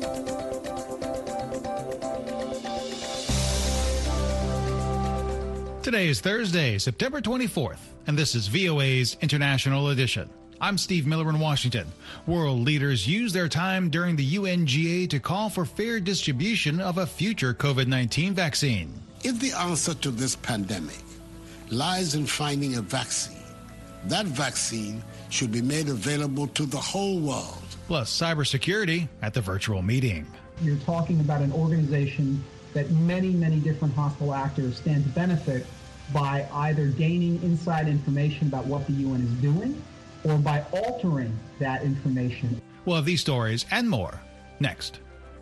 Today is Thursday, September 24th, and this is VOA's International Edition. I'm Steve Miller in Washington. World leaders use their time during the UNGA to call for fair distribution of a future COVID-19 vaccine. If the answer to this pandemic lies in finding a vaccine, that vaccine should be made available to the whole world. Plus cybersecurity at the virtual meeting. You're talking about an organization that many, many different hostile actors stand to benefit by either gaining inside information about what the UN is doing or by altering that information. We'll have these stories and more next.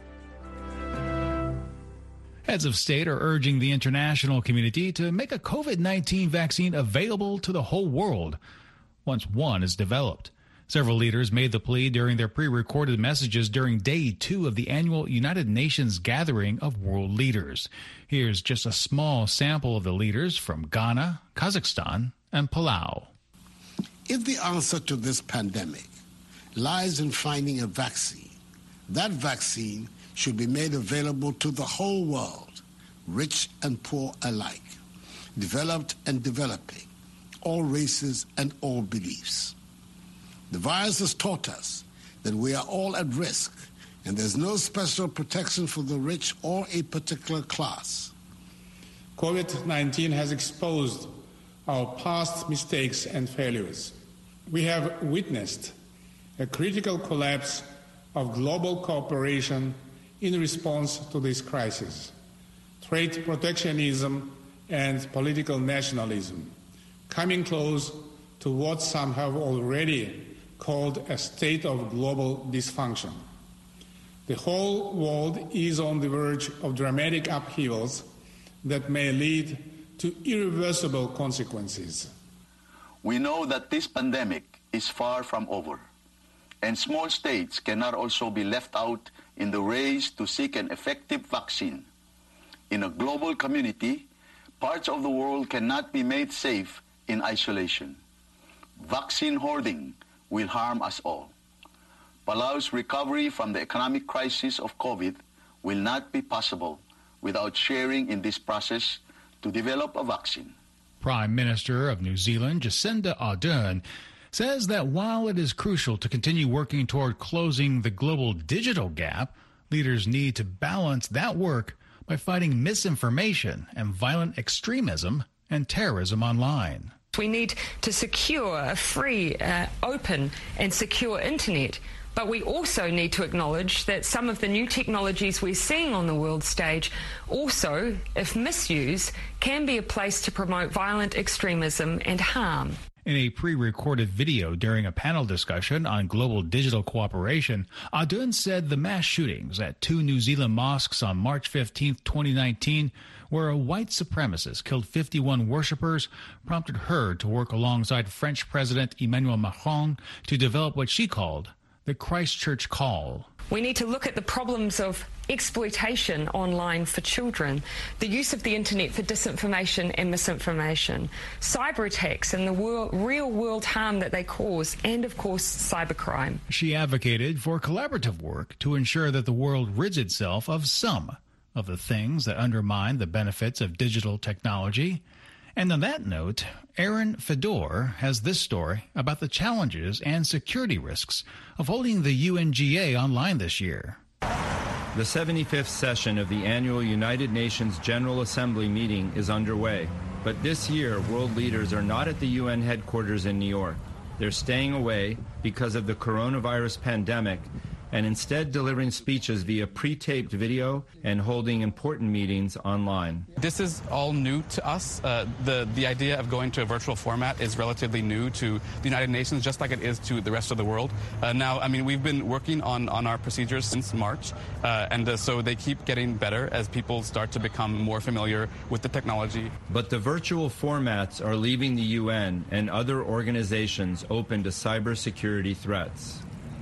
Heads of state are urging the international community to make a COVID-19 vaccine available to the whole world once one is developed. Several leaders made the plea during their pre-recorded messages during Day 2 of the annual United Nations gathering of world leaders. Here's just a small sample of the leaders from Ghana, Kazakhstan, and Palau. If the answer to this pandemic lies in finding a vaccine, that vaccine should be made available to the whole world, rich and poor alike, developed and developing, all races and all beliefs. The virus has taught us that we are all at risk, and there's no special protection for the rich or a particular class. COVID-19 has exposed our past mistakes and failures. We have witnessed a critical collapse of global cooperation in response to this crisis, trade protectionism and political nationalism, coming close to what some have already called a state of global dysfunction. The whole world is on the verge of dramatic upheavals that may lead to irreversible consequences. We know that this pandemic is far from over, and small states cannot also be left out in the race to seek an effective vaccine. In a global community, parts of the world cannot be made safe in isolation. Vaccine hoarding will harm us all. Palau's recovery from the economic crisis of COVID will not be possible without sharing in this process to develop a vaccine. Prime Minister of New Zealand, Jacinda Ardern, says that while it is crucial to continue working toward closing the global digital gap, leaders need to balance that work by fighting misinformation and violent extremism and terrorism online. We need to secure a free, open and secure internet, but we also need to acknowledge that some of the new technologies we're seeing on the world stage also, if misused, can be a place to promote violent extremism and harm. In a pre-recorded video during a panel discussion on global digital cooperation, Ardern said the mass shootings at 2 New Zealand mosques on March 15, 2019, where a white supremacist killed 51 worshippers, prompted her to work alongside French President Emmanuel Macron to develop what she called the Christchurch Call. We need to look at the problems of exploitation online for children, the use of the internet for disinformation and misinformation, cyber attacks and the real-world harm that they cause, and, of course, cybercrime. She advocated for collaborative work to ensure that the world rids itself of some of the things that undermine the benefits of digital technology. And on that note, Aaron Fedor has this story about the challenges and security risks of holding the UNGA online this year. The 75th session of the annual United Nations General Assembly meeting is underway. But this year, world leaders are not at the UN headquarters in New York. They're staying away because of the coronavirus pandemic and instead delivering speeches via pre-taped video and holding important meetings online. This is all new to us. The idea of going to a virtual format is relatively new to the United Nations, just like it is to the rest of the world. We've been working on our procedures since March, so they keep getting better as people start to become more familiar with the technology. But the virtual formats are leaving the UN and other organizations open to cybersecurity threats.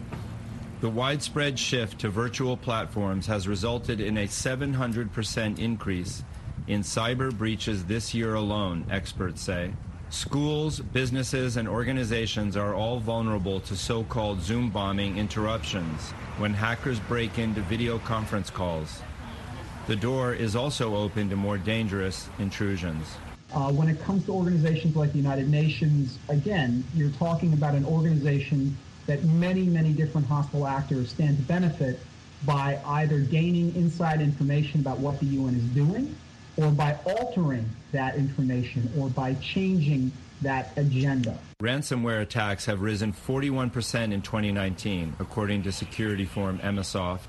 The widespread shift to virtual platforms has resulted in a 700% increase in cyber breaches this year alone, experts say. Schools, businesses, and organizations are all vulnerable to so-called Zoom bombing interruptions when hackers break into video conference calls. The door is also open to more dangerous intrusions. When it comes to organizations like the United Nations, again, you're talking about an organization that many, many different hostile actors stand to benefit by either gaining inside information about what the UN is doing, or by altering that information, or by changing that agenda. Ransomware attacks have risen 41% in 2019, according to security firm Emmasoft.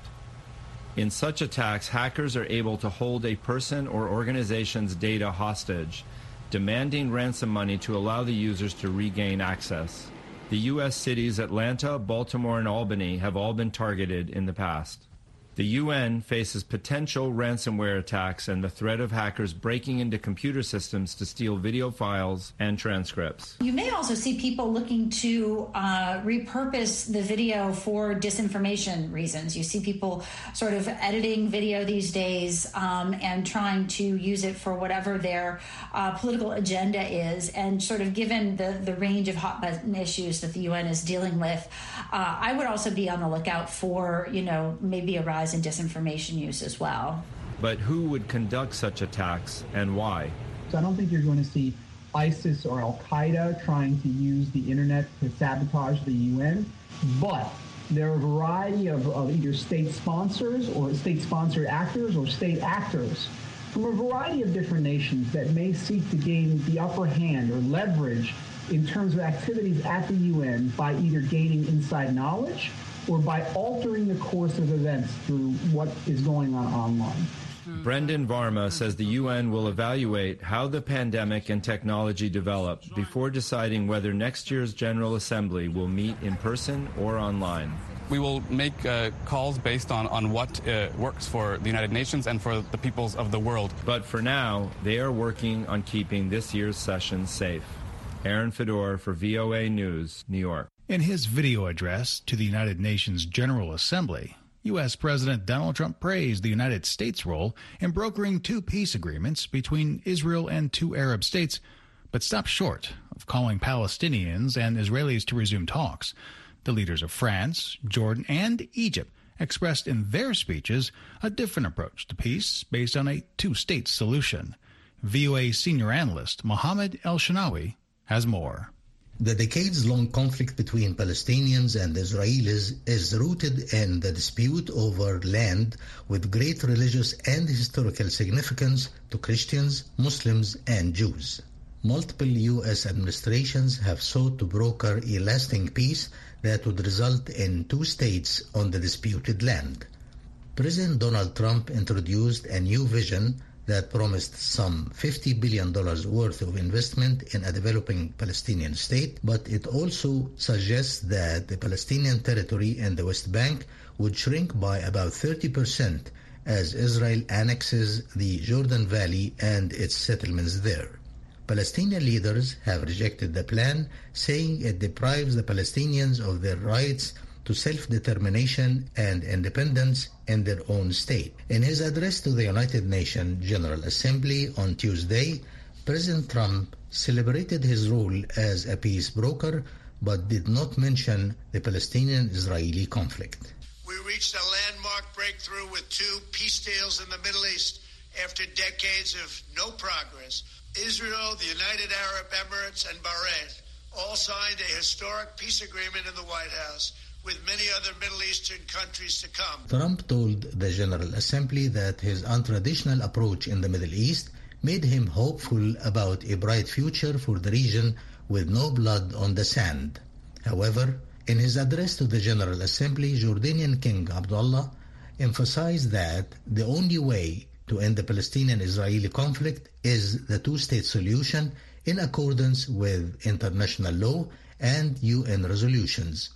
In such attacks, hackers are able to hold a person or organization's data hostage, demanding ransom money to allow the users to regain access. The U.S. cities Atlanta, Baltimore, and Albany have all been targeted in the past. The UN faces potential ransomware attacks and the threat of hackers breaking into computer systems to steal video files and transcripts. You may also see people looking to repurpose the video for disinformation reasons. You see people sort of editing video these days and trying to use it for whatever their political agenda is. And sort of given the range of hot button issues that the UN is dealing with, I would also be on the lookout for, maybe a rise in disinformation use as well. But who would conduct such attacks and why? So I don't think you're going to see ISIS or Al-Qaeda trying to use the internet to sabotage the UN, but there are a variety of either state sponsors or state-sponsored actors or state actors from a variety of different nations that may seek to gain the upper hand or leverage in terms of activities at the UN by either gaining inside knowledge or by altering the course of events through what is going on online. Brendan Varma says the UN will evaluate how the pandemic and technology develop before deciding whether next year's General Assembly will meet in person or online. We will make calls based on what works for the United Nations and for the peoples of the world. But for now, they are working on keeping this year's session safe. Aaron Fedor for VOA News, New York. In his video address to the United Nations General Assembly, U.S. President Donald Trump praised the United States' role in brokering two peace agreements between Israel and two Arab states, but stopped short of calling Palestinians and Israelis to resume talks. The leaders of France, Jordan, and Egypt expressed in their speeches a different approach to peace based on a two-state solution. VOA senior analyst Mohammed El-Shanawi has more. The decades-long conflict between Palestinians and Israelis is rooted in the dispute over land with great religious and historical significance to Christians, Muslims, and Jews. Multiple U.S. administrations have sought to broker a lasting peace that would result in two states on the disputed land. President Donald Trump introduced a new vision that promised some $50 billion worth of investment in a developing Palestinian state, but it also suggests that the Palestinian territory in the West Bank would shrink by about 30% as Israel annexes the Jordan Valley and its settlements there. Palestinian leaders have rejected the plan, saying it deprives the Palestinians of their rights to self-determination and independence in their own state. In his address to the United Nations General Assembly on Tuesday, President Trump celebrated his role as a peace broker, but did not mention the Palestinian-Israeli conflict. We reached a landmark breakthrough with two peace deals in the Middle East after decades of no progress. Israel, the United Arab Emirates, and Bahrain all signed a historic peace agreement in the White House, with many other Middle Eastern countries to come. Trump told the General Assembly that his untraditional approach in the Middle East made him hopeful about a bright future for the region with no blood on the sand. However, in his address to the General Assembly, Jordanian King Abdullah emphasized that the only way to end the Palestinian-Israeli conflict is the two-state solution in accordance with international law and UN resolutions.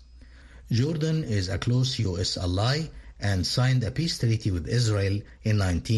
Jordan is a close U.S. ally and signed a peace treaty with Israel in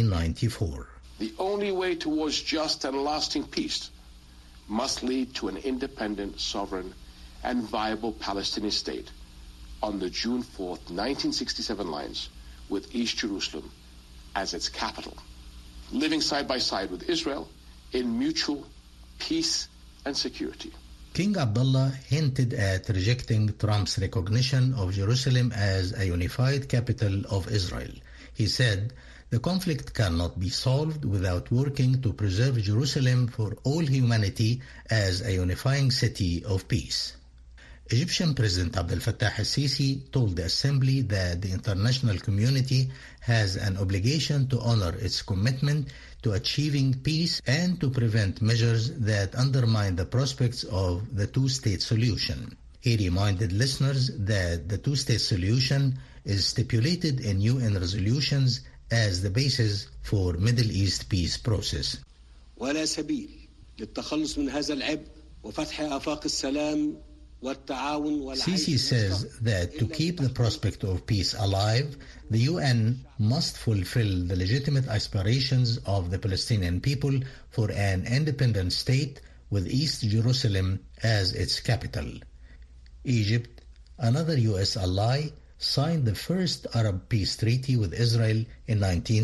1994. The only way towards just and lasting peace must lead to an independent, sovereign, and viable Palestinian state on the June 4th, 1967 lines, with East Jerusalem as its capital, living side by side with Israel in mutual peace and security. King Abdullah hinted at rejecting Trump's recognition of Jerusalem as a unified capital of Israel. He said, "The conflict cannot be solved without working to preserve Jerusalem for all humanity as a unifying city of peace." Egyptian President Abdel Fattah al-Sisi told the Assembly that the international community has an obligation to honor its commitment to achieving peace and to prevent measures that undermine the prospects of the two-state solution. He reminded listeners that the two-state solution is stipulated in UN resolutions as the basis for Middle East peace process. ولا سبيل للتخلص من هذا العبء وفتح آفاق السلام. Sisi says that to keep the prospect of peace alive, the UN must fulfill the legitimate aspirations of the Palestinian people for an independent state with East Jerusalem as its capital. Egypt, another US ally, signed the first Arab peace treaty with Israel in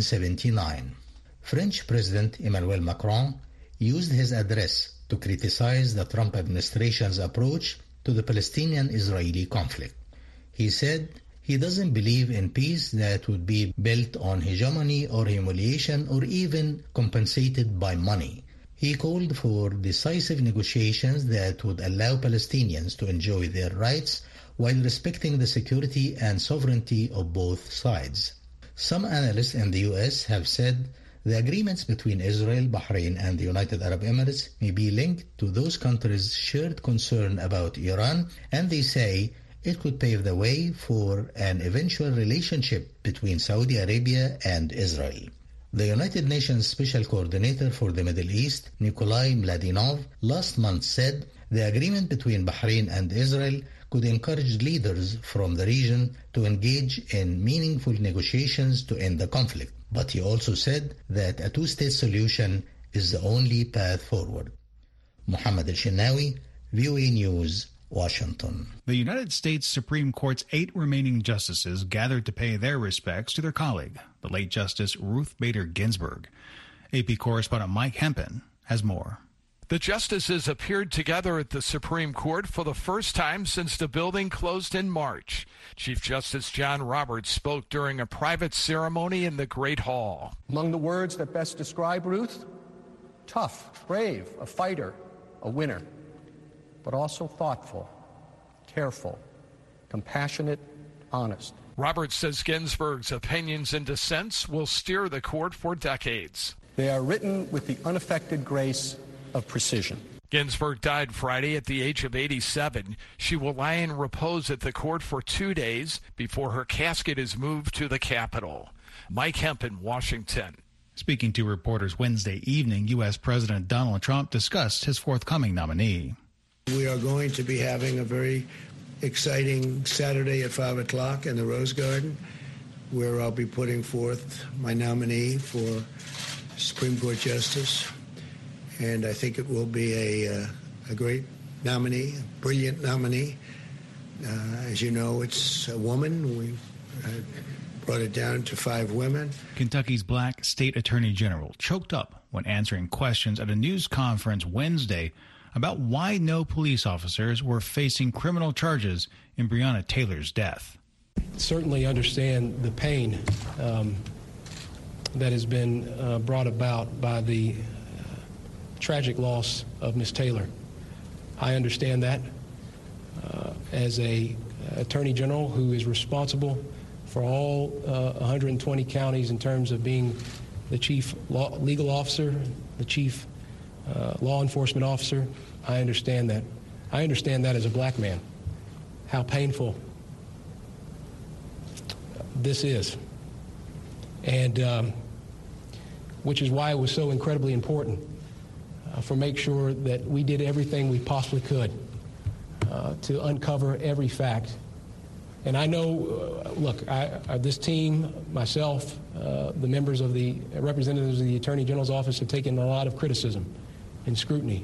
1979. French President Emmanuel Macron used his address to criticize the Trump administration's approach to the Palestinian-Israeli conflict. He said he doesn't believe in peace that would be built on hegemony or humiliation or even compensated by money. He called for decisive negotiations that would allow Palestinians to enjoy their rights while respecting the security and sovereignty of both sides. Some analysts in the US have said the agreements between Israel, Bahrain, and the United Arab Emirates may be linked to those countries' shared concern about Iran, and they say it could pave the way for an eventual relationship between Saudi Arabia and Israel. The United Nations Special Coordinator for the Middle East, Nikolai Mladinov, last month said the agreement between Bahrain and Israel could encourage leaders from the region to engage in meaningful negotiations to end the conflict. But he also said that a two-state solution is the only path forward. Mohammed El-Shinnawi, VOA News, Washington. The United States Supreme Court's 8 remaining justices gathered to pay their respects to their colleague, the late Justice Ruth Bader Ginsburg. AP correspondent Mike Hempen has more. The justices appeared together at the Supreme Court for the first time since the building closed in March. Chief Justice John Roberts spoke during a private ceremony in the Great Hall. Among the words that best describe Ruth, tough, brave, a fighter, a winner, but also thoughtful, careful, compassionate, honest. Roberts says Ginsburg's opinions and dissents will steer the court for decades. They are written with the unaffected grace of precision. Ginsburg died Friday at the age of 87. She will lie in repose at the court for 2 days before her casket is moved to the Capitol. Mike Hempen, Washington. Speaking to reporters Wednesday evening, U.S. President Donald Trump discussed his forthcoming nominee. We are going to be having a very exciting Saturday at 5 o'clock in the Rose Garden, where I'll be putting forth my nominee for Supreme Court Justice. And I think it will be a great nominee, a brilliant nominee. As you know, it's a woman. We brought it down to 5 women. Kentucky's black state attorney general choked up when answering questions at a news conference Wednesday about why no police officers were facing criminal charges in Breonna Taylor's death. Certainly understand the pain that has been brought about by the tragic loss of Ms. Taylor. I understand that as a attorney general who is responsible for all 120 counties in terms of being the chief legal officer, the chief law enforcement officer. I understand that. I understand that as a black man, how painful this is. And which is why it was so incredibly important for make sure that we did everything we possibly could to uncover every fact. And I know, look, this team, myself, the members of the representatives of the Attorney General's office have taken a lot of criticism and scrutiny.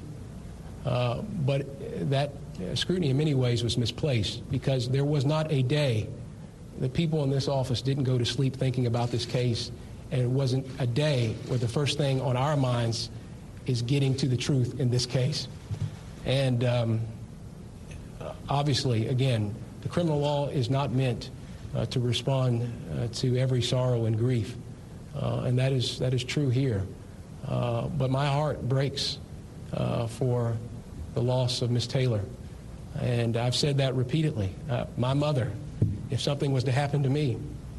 But that scrutiny in many ways was misplaced because there was not a day that people in this office didn't go to sleep thinking about this case, and it wasn't a day where the first thing on our minds is getting to the truth in this case. And obviously, again, the criminal law is not meant to respond to every sorrow and grief, and that is true here. But my heart breaks for the loss of Ms. Taylor, and I've said that repeatedly. My mother, if something was to happen to me,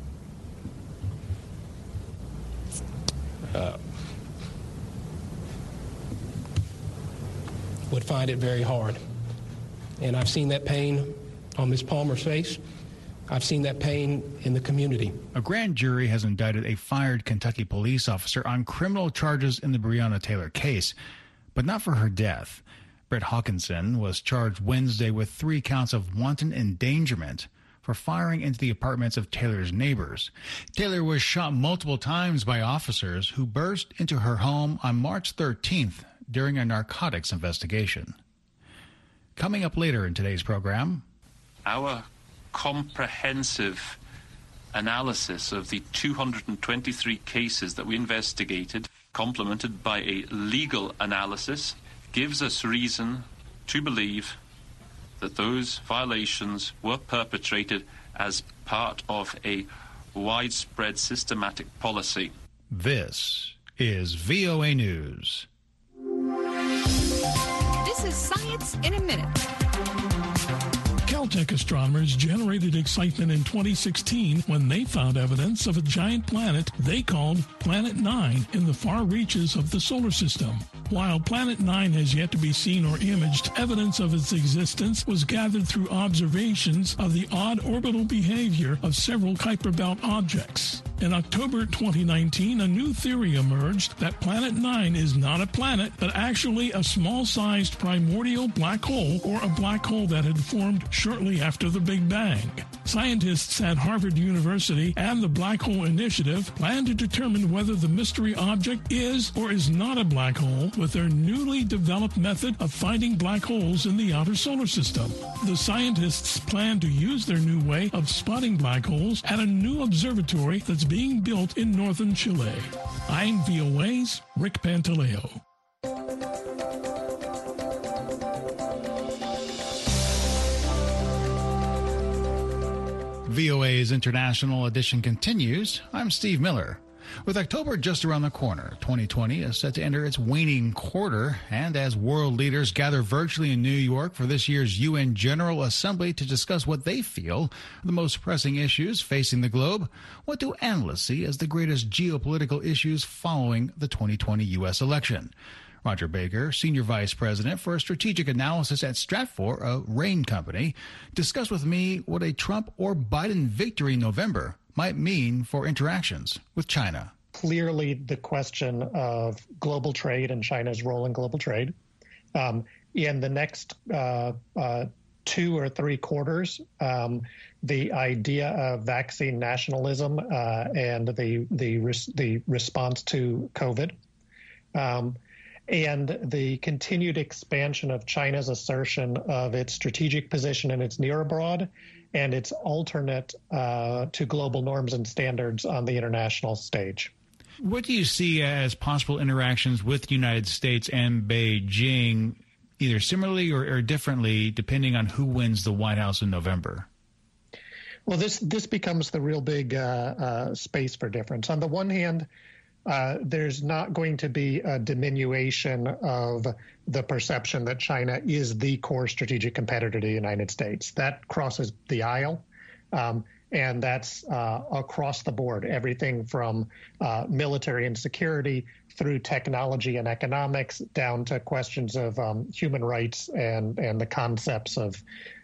would find it very hard. And I've seen that pain on Ms. Palmer's face. I've seen that pain in the community. A grand jury has indicted a fired Kentucky police officer on criminal charges in the Breonna Taylor case, but not for her death. Brett Hawkinson was charged Wednesday with 3 counts of wanton endangerment for firing into the apartments of Taylor's neighbors. Taylor was shot multiple times by officers who burst into her home on March 13th during a narcotics investigation. Coming up later in today's program, our comprehensive analysis of the 223 cases that we investigated, complemented by a legal analysis, gives us reason to believe that those violations were perpetrated as part of a widespread systematic policy. This is VOA News. This is Science in a Minute. Caltech astronomers generated excitement in 2016 when they found evidence of a giant planet they called Planet 9 in the far reaches of the solar system. While Planet 9 has yet to be seen or imaged, evidence of its existence was gathered through observations of the odd orbital behavior of several Kuiper Belt objects. In October 2019, a new theory emerged that Planet 9 is not a planet, but actually a small-sized primordial black hole, or a black hole that had formed shortly after the Big Bang. Scientists at Harvard University and the Black Hole Initiative plan to determine whether the mystery object is or is not a black hole with their newly developed method of finding black holes in the outer solar system. The scientists plan to use their new way of spotting black holes at a new observatory that's being built in northern Chile. I'm VOA's Rick Pantaleo. VOA's International Edition continues. I'm Steve Miller. With October just around the corner, 2020 is set to enter its waning quarter, and as world leaders gather virtually in New York for this year's UN General Assembly to discuss what they feel are the most pressing issues facing the globe, what do analysts see as the greatest geopolitical issues following the 2020 U.S. election? Roger Baker, Senior Vice President for Strategic Analysis at Stratfor, a RAIN company, discussed with me what a Trump or Biden victory in November might mean for interactions with China. Clearly, the question of global trade and China's role in global trade. In the next 2 or 3 quarters, the idea of vaccine nationalism and the response to COVID, and the continued expansion of China's assertion of its strategic position in its near abroad and its alternate to global norms and standards on the international stage. What do you see as possible interactions with the United States and Beijing, either similarly or differently, depending on who wins the White House in November? Well, this becomes the real big space for difference. On the one hand, there's not going to be a diminution of the perception that China is the core strategic competitor to the United States. That crosses the aisle, and that's across the board, everything from military and security through technology and economics down to questions of human rights and the concepts of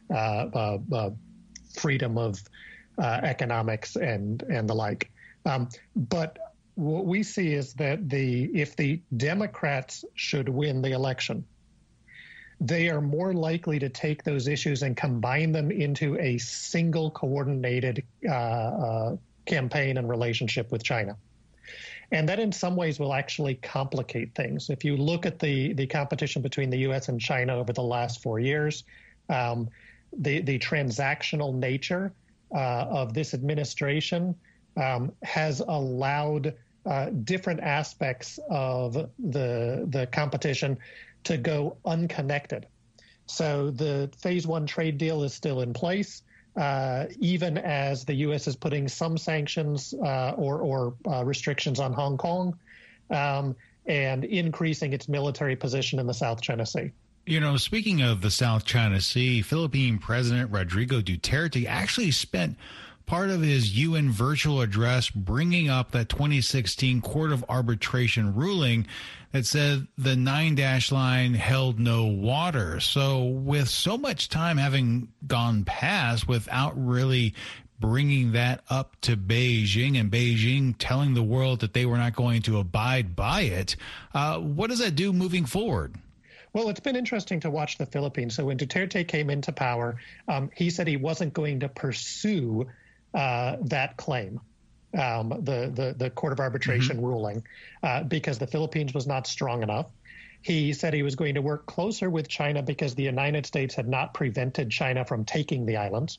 freedom of economics and the like. But what we see is that if the Democrats should win the election, they are more likely to take those issues and combine them into a single coordinated campaign and relationship with China. And that in some ways will actually complicate things. If you look at the competition between the U.S. and China over the last 4 years, the transactional nature of this administration has allowed different aspects of the competition to go unconnected. So the phase one trade deal is still in place, even as the U.S. is putting some sanctions or restrictions on Hong Kong and increasing its military position in the South China Sea. You know, speaking of the South China Sea, Philippine President Rodrigo Duterte actually spent part of his UN virtual address bringing up that 2016 Court of Arbitration ruling that said the 9-dash line held no water. So with so much time having gone past without really bringing that up to Beijing and Beijing telling the world that they were not going to abide by it, what does that do moving forward? Well, it's been interesting to watch the Philippines. So when Duterte came into power, he said he wasn't going to pursue that claim, the Court of Arbitration ruling, because the Philippines was not strong enough. He said he was going to work closer with China because the United States had not prevented China from taking the islands.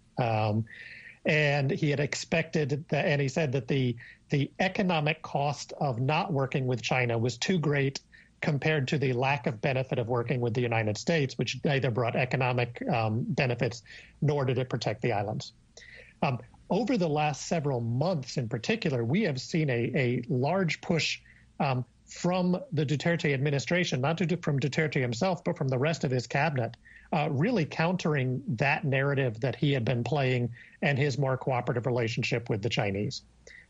And he had expected that, and he said that the economic cost of not working with China was too great compared to the lack of benefit of working with the United States, which neither brought economic benefits nor did it protect the islands. Over the last several months in particular, we have seen a large push from the Duterte administration, not from Duterte himself, but from the rest of his cabinet, really countering that narrative that he had been playing and his more cooperative relationship with the Chinese.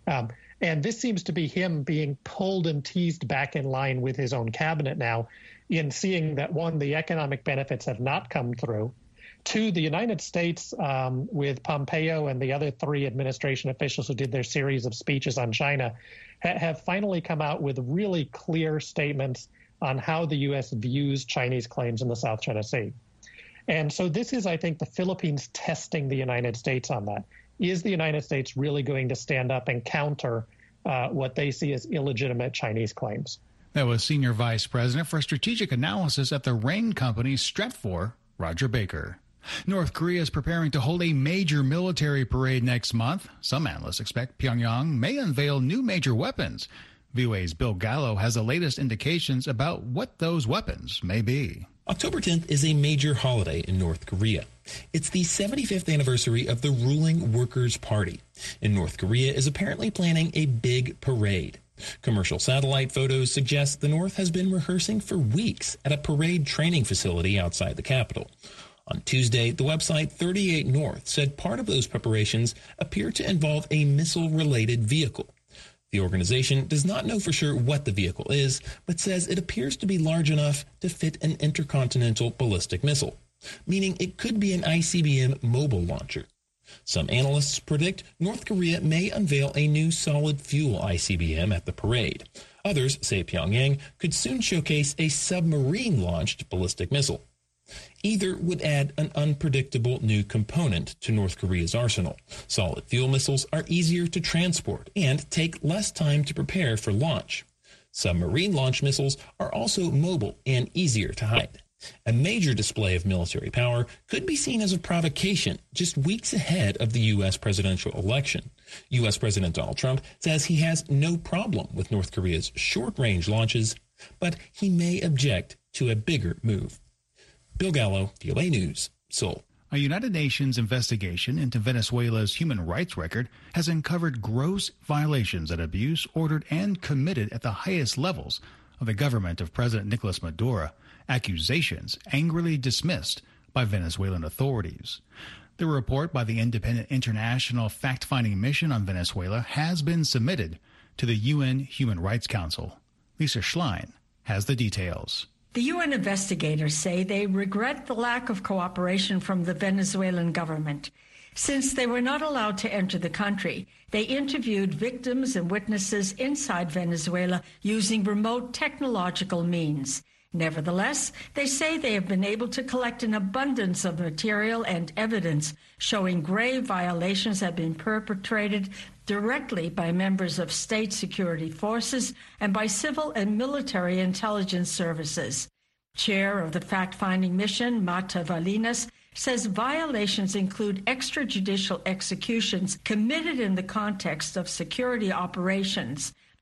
And this seems to be him being pulled and teased back in line with his own cabinet now in seeing that, one, the economic benefits have not come through. Two, the United States, with Pompeo and the other three administration officials who did their series of speeches on China, have finally come out with really clear statements on how the U.S. views Chinese claims in the South China Sea. And so this is, I think, the Philippines testing the United States on that. Is the United States really going to stand up and counter what they see as illegitimate Chinese claims? That was Senior Vice President for Strategic Analysis at the Rain Company, Stratfor, Roger Baker. North Korea is preparing to hold a major military parade next month. Some analysts expect Pyongyang may unveil new major weapons. VOA's Bill Gallo has the latest indications about what those weapons may be. October 10th is a major holiday in North Korea. It's the 75th anniversary of the ruling Workers' Party, and North Korea is apparently planning a big parade. Commercial satellite photos suggest the North has been rehearsing for weeks at a parade training facility outside the capital. On Tuesday, the website 38 North said part of those preparations appear to involve a missile-related vehicle. The organization does not know for sure what the vehicle is, but says it appears to be large enough to fit an intercontinental ballistic missile, meaning it could be an ICBM mobile launcher. Some analysts predict North Korea may unveil a new solid-fuel ICBM at the parade. Others say Pyongyang could soon showcase a submarine-launched ballistic missile. Either would add an unpredictable new component to North Korea's arsenal. Solid fuel missiles are easier to transport and take less time to prepare for launch. Submarine launch missiles are also mobile and easier to hide. A major display of military power could be seen as a provocation just weeks ahead of the U.S. presidential election. U.S. President Donald Trump says he has no problem with North Korea's short-range launches, but he may object to a bigger move. Bill Gallo, VOA News, Seoul. A United Nations investigation into Venezuela's human rights record has uncovered gross violations and abuse ordered and committed at the highest levels of the government of President Nicolas Maduro, accusations angrily dismissed by Venezuelan authorities. The report by the Independent International Fact-Finding Mission on Venezuela has been submitted to the UN Human Rights Council. Lisa Schlein has the details. The UN investigators say they regret the lack of cooperation from the Venezuelan government. Since they were not allowed to enter the country, they interviewed victims and witnesses inside Venezuela using remote technological means. Nevertheless, they say they have been able to collect an abundance of material and evidence showing grave violations have been perpetrated directly by members of state security forces and by civil and military intelligence services. Chair of the fact-finding mission, Mata Valinas, says violations include extrajudicial executions committed in the context of security operations,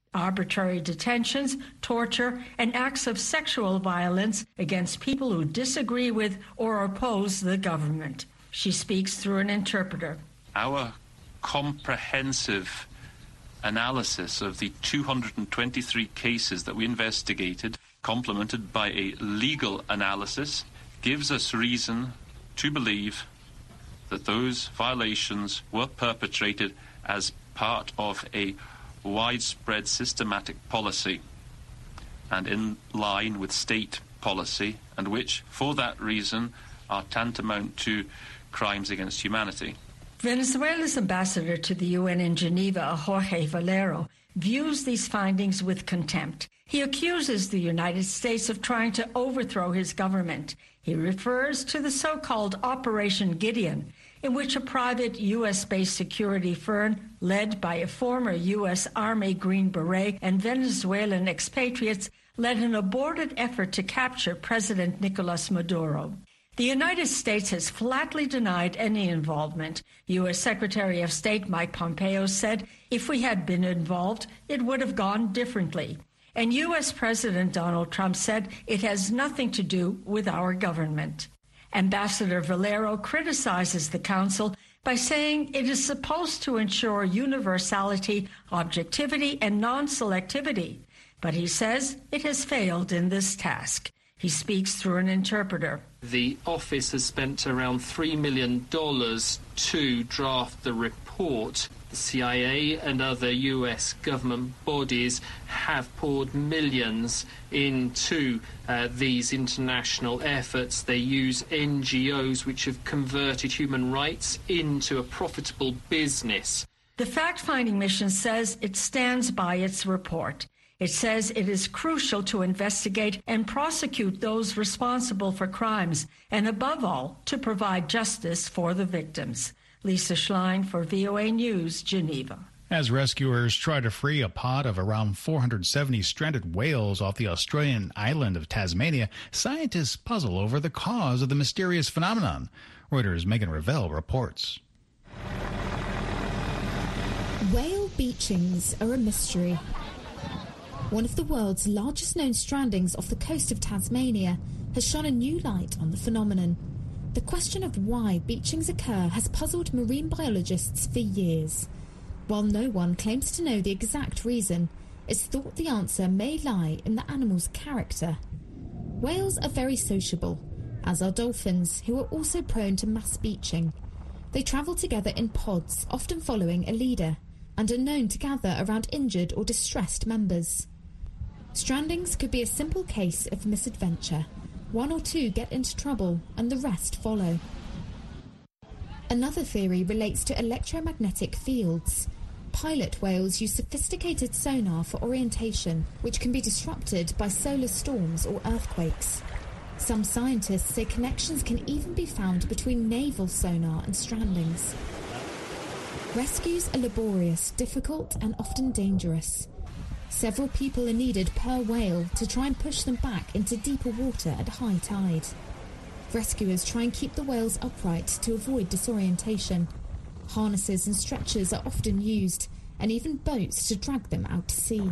arbitrary detentions, torture, and acts of sexual violence against people who disagree with or oppose the government. She speaks through an interpreter. Our comprehensive analysis of the 223 cases that we investigated, complemented by a legal analysis, gives us reason to believe that those violations were perpetrated as part of a widespread systematic policy and in line with state policy, and which, for that reason, are tantamount to crimes against humanity. Venezuela's ambassador to the UN in Geneva, Jorge Valero, views these findings with contempt. He accuses the United States of trying to overthrow his government. He refers to the so-called Operation Gideon, in which a private U.S.-based security firm led by a former U.S. Army Green Beret and Venezuelan expatriates led an aborted effort to capture President Nicolas Maduro. The United States has flatly denied any involvement. U.S. Secretary of State Mike Pompeo said, if we had been involved, it would have gone differently. And U.S. President Donald Trump said it has nothing to do with our government. Ambassador Valero criticizes the Council by saying it is supposed to ensure universality, objectivity, and non-selectivity. But he says it has failed in this task. He speaks through an interpreter. The office has spent around $3 million to draft the report. The CIA and other U.S. government bodies have poured millions into these international efforts. They use NGOs which have converted human rights into a profitable business. The fact-finding mission says it stands by its report. It says it is crucial to investigate and prosecute those responsible for crimes, and above all, to provide justice for the victims. Lisa Schlein for VOA News, Geneva. As rescuers try to free a pod of around 470 stranded whales off the Australian island of Tasmania, scientists puzzle over the cause of the mysterious phenomenon. Reuters' Megan Revell reports. Whale beachings are a mystery. One of the world's largest known strandings off the coast of Tasmania has shone a new light on the phenomenon. The question of why beachings occur has puzzled marine biologists for years. While no one claims to know the exact reason, it's thought the answer may lie in the animal's character. Whales are very sociable, as are dolphins, who are also prone to mass beaching. They travel together in pods, often following a leader, and are known to gather around injured or distressed members. Strandings could be a simple case of misadventure. One or two get into trouble and the rest follow. Another theory relates to electromagnetic fields. Pilot whales use sophisticated sonar for orientation, which can be disrupted by solar storms or earthquakes. Some scientists say connections can even be found between naval sonar and strandings. Rescues are laborious, difficult, and often dangerous. Several people are needed per whale to try and push them back into deeper water at high tide. Rescuers try and keep the whales upright to avoid disorientation. Harnesses and stretchers are often used, and even boats to drag them out to sea.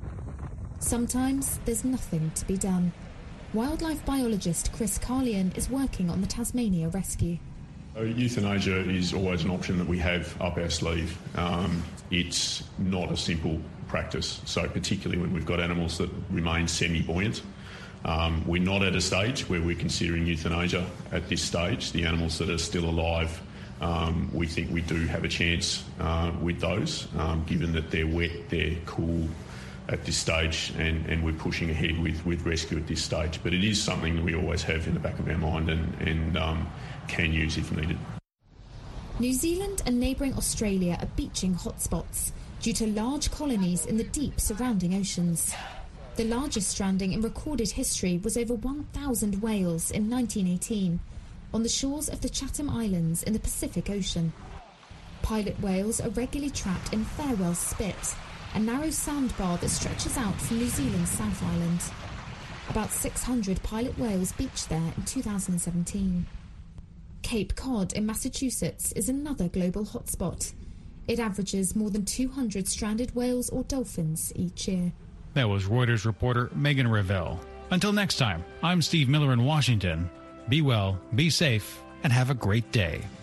Sometimes there's nothing to be done. Wildlife biologist Chris Carlian is working on the Tasmania rescue. Euthanasia is always an option that we have up our sleeve. It's not a simple practice, so particularly when we've got animals that remain semi-buoyant. We're not at a stage where we're considering euthanasia at this stage. The animals that are still alive, we think we do have a chance with those, given that they're wet, they're cool at this stage, and we're pushing ahead with rescue at this stage. But it is something that we always have in the back of our mind and can use if needed. New Zealand and neighbouring Australia are beaching hotspots due to large colonies in the deep surrounding oceans. The largest stranding in recorded history was over 1,000 whales in 1918 on the shores of the Chatham Islands in the Pacific Ocean. Pilot whales are regularly trapped in Farewell Spit, a narrow sandbar that stretches out from New Zealand's South Island. About 600 pilot whales beached there in 2017. Cape Cod in Massachusetts is another global hotspot. It averages more than 200 stranded whales or dolphins each year. That was Reuters reporter Megan Revelle. Until next time, I'm Steve Miller in Washington. Be well, be safe, and have a great day.